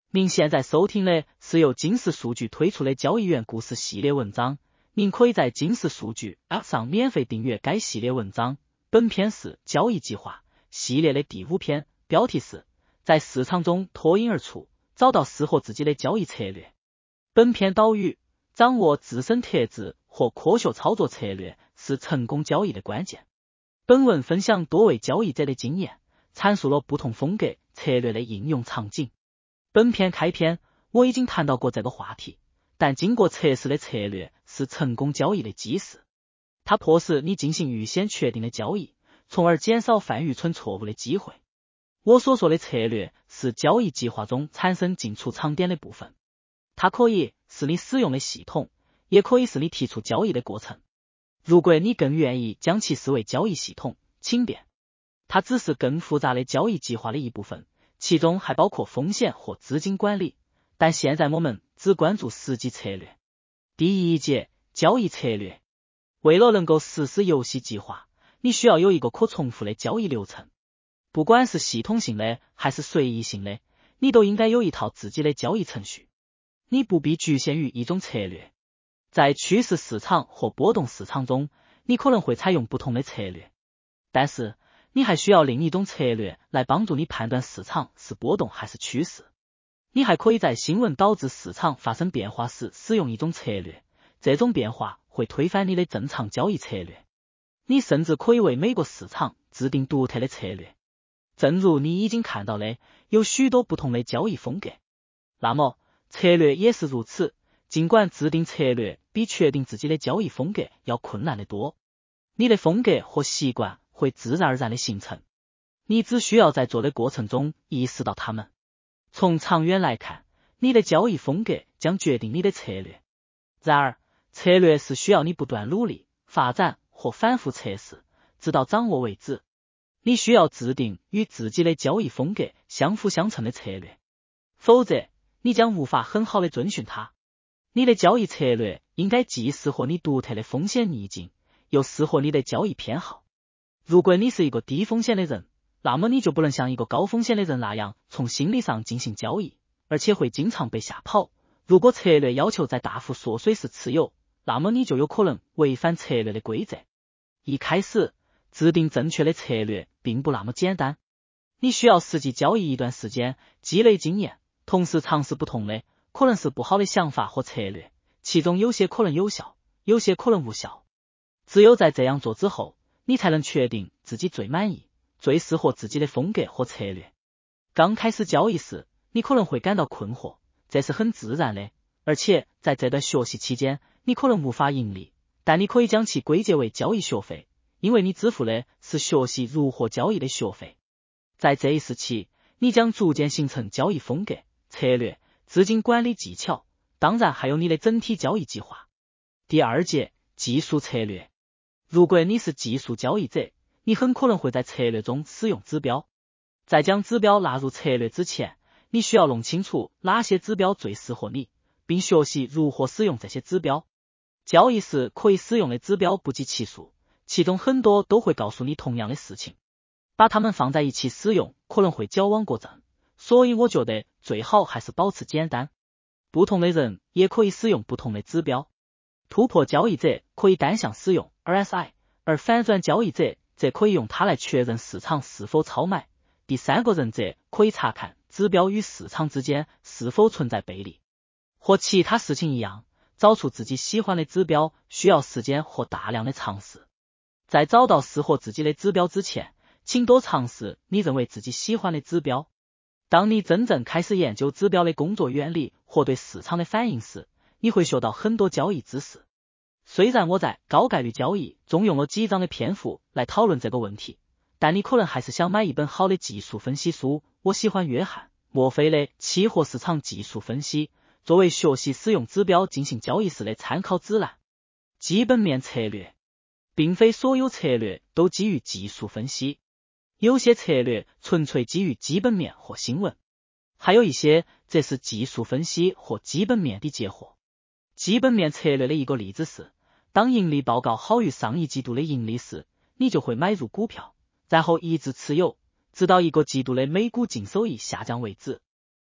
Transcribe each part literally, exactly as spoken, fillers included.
您现在收听的是由金石数据推出的交易员故事系列文章，您可以在金石数据 App 上免费订阅该系列文章。本篇是交易计划系列的第五篇，标题是在市场中脱颖而出，找到适合自己的交易策略。本篇导语：掌握自身特质和科学操作策略是成功交易的关键。本文分享多位交易者的经验，阐述了不同风格策略的应用场景。本篇开篇我已经谈到过这个话题，但经过测试的策略是成功交易的基石，它迫使你进行预先确定的交易，从而减少犯愚蠢错误的机会。我所说的策略是交易计划中产生进出场点的部分，它可以是你使用的系统，也可以是你提出交易的过程。如果你更愿意将其视为交易系统，请便。它只是更复杂的交易计划的一部分，其中还包括风险和资金管理，但现在我们只关注实际策略。第一节，交易策略。为了能够实施游戏计划，你需要有一个可重复的交易流程。不管是系统性的还是随意性的，你都应该有一套自己的交易程序。你不必局限于一种策略。在趋势市场或波动市场中，你可能会采用不同的策略，但是你还需要另一种策略来帮助你判断市场是波动还是趋势。你还可以在新闻导致市场发生变化时使用一种策略，这种变化会推翻你的正常交易策略。你甚至可以为每个市场制定独特的策略。正如你已经看到的，有许多不同的交易风格。那么，策略也是如此，尽管制定策略比确定自己的交易风格要困难得多，你的风格和习惯会自然而然的形成，你只需要在做的过程中意识到它们。从长远来看，你的交易风格将决定你的策略。然而，策略是需要你不断努力、发展和反复测试，直到掌握为止。你需要制定与自己的交易风格相辅相成的策略，否则你将无法很好的遵循它。你的交易策略应该既适合你独特的风险逆境，又适合你的交易偏好。如果你是一个低风险的人，那么你就不能像一个高风险的人那样从心理上进行交易，而且会经常被吓跑。如果策略要求在大幅缩水时持有，那么你就有可能违反策略的规则。一开始，制定正确的策略并不那么简单，你需要实际交易一段时间，积累经验，同时尝试不同的，可能是不好的想法和策略，其中有些可能有效，有些可能无效。只有在这样做之后，你才能确定自己最满意、最适合自己的风格和策略。刚开始交易时，你可能会感到困惑，这是很自然的，而且在这段学习期间，你可能无法盈利，但你可以将其归结为交易学费，因为你支付的是学习如何交易的学费。在这一时期，你将逐渐形成交易风格、策略、资金管理技巧，当然还有你的整体交易计划。第二节，技术策略。如果你是技术交易者，你很可能会在策略中使用指标。在将指标纳入策略之前，你需要弄清楚哪些指标最适合你，并学习如何使用这些指标。交易时可以使用的指标不计其数，其中很多都会告诉你同样的事情。把它们放在一起使用可能会矫枉过正，所以我觉得最好还是保持简单。不同的人也可以使用不同的指标。突破交易者可以单向使用 R S I， 而反转交易者则可以用它来确认市场是否超买。第三个人则可以查看指标与市场之间是否存在背离。和其他事情一样，找出自己喜欢的指标需要时间和大量的尝试。在找到适合自己的指标之前，请多尝试你认为自己喜欢的指标。当你真正开始研究指标的工作原理或对市场的反应时，你会学到很多交易知识。虽然我在高概率交易中用了几章的篇幅来讨论这个问题，但你可能还是想买一本好的技术分析书。我喜欢约翰·墨菲的《期货市场技术分析》，作为学习使用指标进行交易时的参考指南。基本面策略。并非所有策略都基于技术分析，有些策略纯粹基于基本面或新闻，还有一些则是技术分析或基本面的结合。基本面策略的一个例子是，当盈利报告好于上一季度的盈利时，你就会买入股票，然后一直持有，直到一个季度的每股净收益下降为止。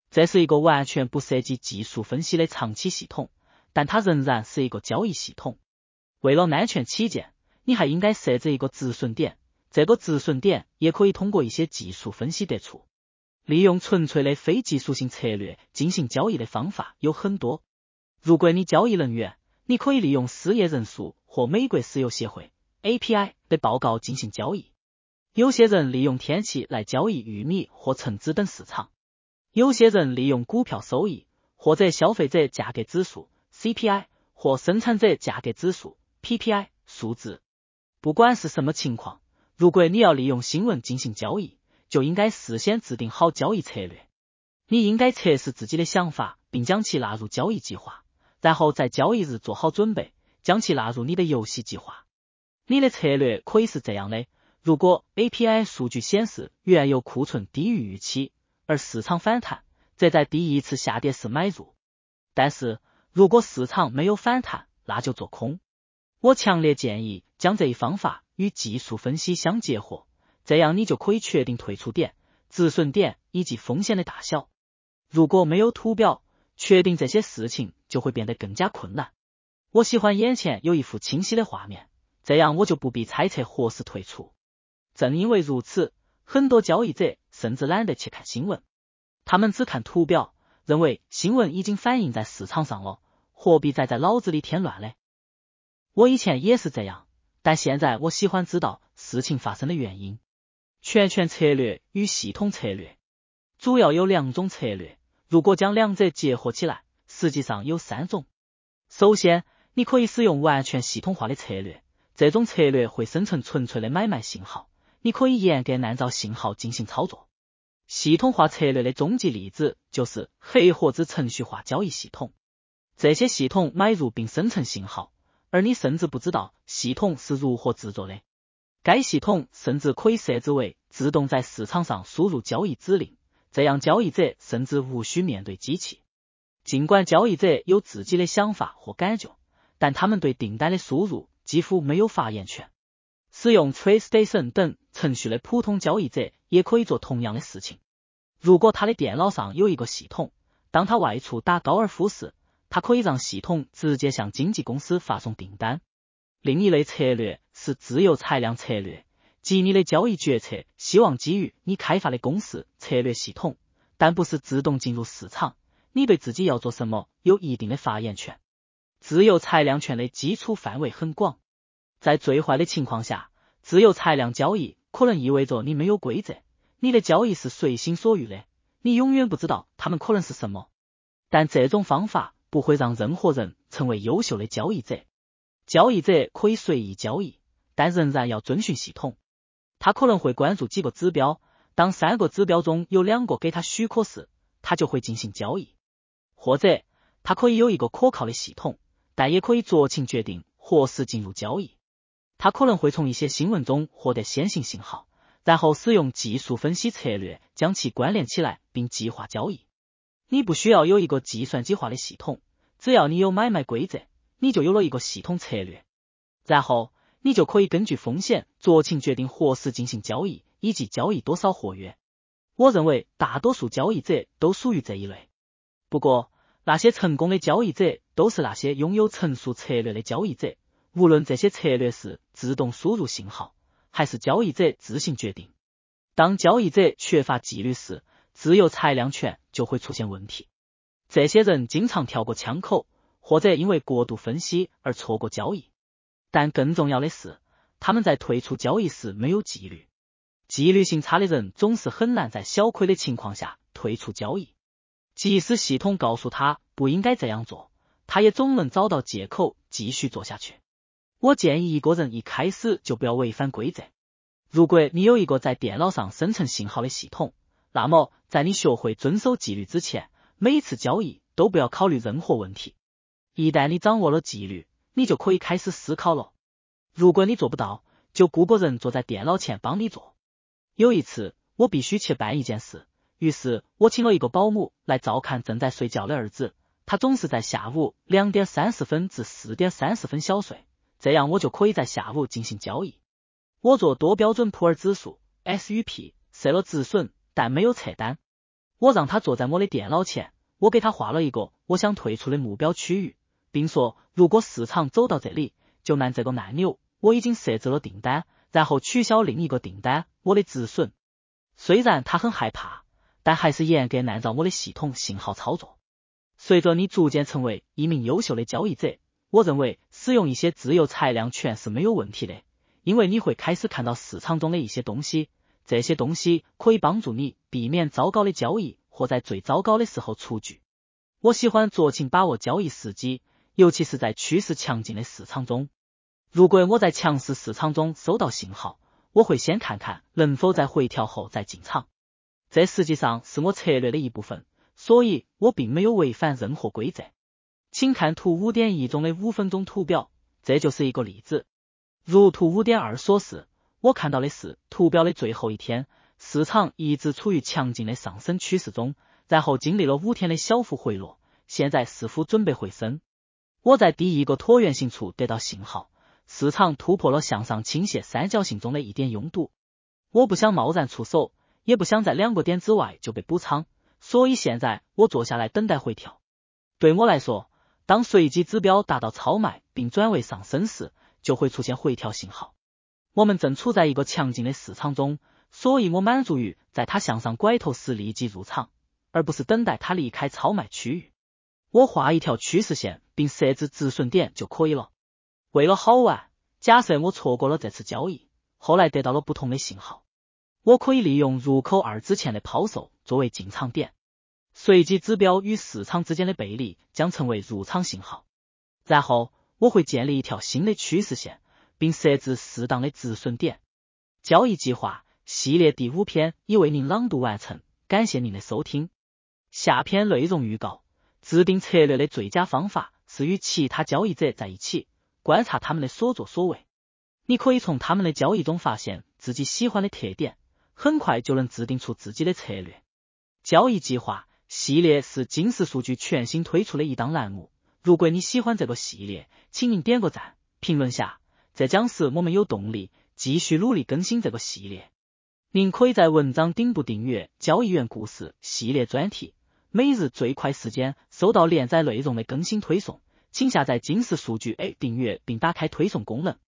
这是一个完全不涉及技术分析的长期系统，但它仍然是一个交易系统。为了安全起见，你还应该设置一个止损点，这个止损点也可以通过一些技术分析得出。利用纯粹的非技术性策略进行交易的方法有很多。如果你交易人员，你可以利用失业人数或美国石油协会 A P I 的报告进行交易。有些人利用天气来交易玉米或橙子等市场。有些人利用股票收益，或者消费者价格指数 C P I 或生产者价格指数 P P I 数字。不管是什么情况，如果你要利用新闻进行交易，就应该事先制定好交易策略。你应该测试自己的想法，并将其纳入交易计划，然后在交易日做好准备，将其纳入你的游戏计划。你的策略可以是这样的：如果 A P I 数据显示原油库存低于预期，而市场反弹，则在第一次下跌时买入。但是如果市场没有反弹，那就做空。我强烈建议将这一方法与技术分析相结合，这样你就可以确定退出点、止损点以及风险的大小。如果没有图表，确定这些事情就会变得更加困难。我喜欢眼前有一幅清晰的画面，这样我就不必猜测何时退出。正因为如此，很多交易者甚至懒得去看新闻，他们只看图表，认为新闻已经反映在市场上了，何必再在脑子里添乱呢？我以前也是这样，但现在我喜欢知道事情发生的原因。全权策略与系统策略主要有两种策略，如果将两者结合起来，实际上有三种。首先，你可以使用完全系统化的策略，这种策略会生成纯粹的买卖信号，你可以严格按照信号进行操作。系统化策略的终极例子就是黑盒子程序化交易系统。这些系统买入并生成信号，而你甚至不知道系统是如何制作的。该系统甚至可以设置为自动在市场上输入交易指令，这样交易者甚至无需面对机器。尽管交易者有自己的想法或感觉，但他们对订单的输入几乎没有发言权。使用 TradeStation 等程序的普通交易者也可以做同样的事情。如果他的电脑上有一个系统，当他外出打高尔夫时，他可以让系统直接向经纪公司发送订单。另一类策略是自由裁量策略，即你的交易决策希望基于你开发的公式策略系统，但不是自动进入市场，你对自己要做什么有一定的发言权。自由裁量权的基础范围很广，在最坏的情况下，自由裁量交易可能意味着你没有规则，你的交易是随心所欲的，你永远不知道他们可能是什么。但这种方法不会让任何人成为优秀的交易者。交易者可以随意交易，但仍然要遵循系统。他可能会关注几个指标，当三个指标中有两个给他许可时，他就会进行交易。或者他可以有一个可靠的系统，但也可以酌情决定何时进入交易。他可能会从一些新闻中获得先行信号，然后使用技术分析策略将其关联起来并计划交易。你不需要有一个计算机化的系统，只要你有买卖规则，你就有了一个系统策略。然后你就可以根据风险酌情决定何时进行交易，以及交易多少合约。我认为大多数交易者都属于这一类。不过，那些成功的交易者都是那些拥有成熟策略的交易者，无论这些策略是自动输入信号，还是交易者自行决定。当交易者缺乏纪律时，自由裁量权就会出现问题。这些人经常跳过枪口，或者因为过度分析而错过交易。但更重要的是，他们在退出交易时没有纪律。纪律性差的人总是很难在小亏的情况下退出交易。即使系统告诉他不应该这样做，他也总能找到借口继续做下去。我建议一个人一开始就不要违反规则。如果你有一个在电脑上生成信号的系统，那么在你学会遵守纪律之前，每一次交易都不要考虑任何问题。一旦你掌握了纪律，你就可以开始思考了。如果你做不到，就雇个人坐在电脑前帮你做。有一次，我必须去办一件事，于是我请了一个保姆来照看正在睡觉的儿子，他总是在下午两点三十分至四点三十分小睡，这样我就可以在下午进行交易。我做多标准普尔指数 S U P 设了止损，但没有撤单。 我让他坐在我的电脑前，我给他画了一个我想退出的目标区域，并说如果市场走到这里，就按这个按钮，我已经设置了订单，然后取消另一个订单，我的止损。虽然他很害怕，但还是严格按照我的系统信号操作。随着你逐渐成为一名优秀的交易者，我认为使用一些自由裁量权是没有问题的，因为你会开始看到市场中的一些东西，这些东西可以帮助你避免糟糕的交易或在最糟糕的时候出局。我喜欢酌情把握交易时机，尤其是在趋势强劲的市场中。如果我在强势市场中收到信号，我会先看看能否在回调后再进场。这实际上是我策略的一部分，所以我并没有违反任何规则。请看图 五点一 中的五分钟图表，这就是一个例子。如图 五点二 所示，我看到的是图表的最后一天，市场一直处于强劲的上升趋势中，然后经历了五天的小幅回落，现在似乎准备回升。我在第一个椭圆形处得到信号，市场突破了向上倾斜三角形中的一点拥堵。我不想贸然出手，也不想在两个点之外就被补仓，所以现在我坐下来等待回调。对我来说，当随机指标达到超卖并转为上升时，就会出现回调信号。我们正处在一个强劲的市场中，所以我满足于在它向上拐头时立即入场，而不是等待它离开超卖区域。我画一条趋势线并设置止损点就可以了。为了好玩，假设我错过了这次交易，后来得到了不同的信号，我可以利用入口二之前的抛售作为进场点。随机指标与市场之间的背离将成为入场信号，然后我会建立一条新的趋势线，并设置适当的止损点。交易计划系列第五篇已为您朗读完成，感谢您的收听。下篇内容预告：制定策略的最佳方法是与其他交易者在一起，观察他们的所作所为。你可以从他们的交易中发现自己喜欢的特点，很快就能制定出自己的策略。交易计划系列是金石数据全新推出的一档栏目，如果你喜欢这个系列，请您点个赞，评论下，这将使我们有动力继续努力更新这个系列。您可以在文章顶部订阅交易员故事系列专题，每日最快时间收到连载内容的更新推送，请下载金石数据 A 订阅并打开推送功能。